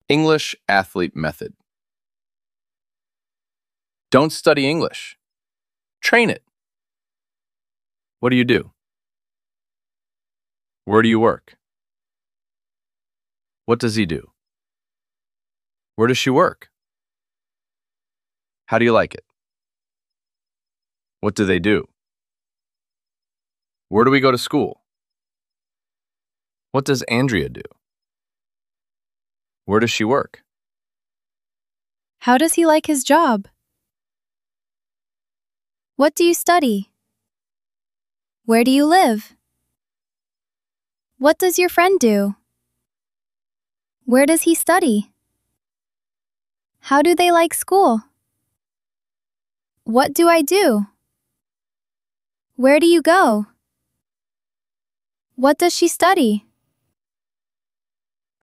English athlete method. Don't study English. Train it. What do you do? Where do you work? What does he do? Where does she work? How do you like it? What do they do? Where do we go to school? What does Andrea do? Where does she work? How does he like his job? What do you study? Where do you live? What does your friend do? Where does he study? How do they like school? What do I do? Where do you go? What does she study?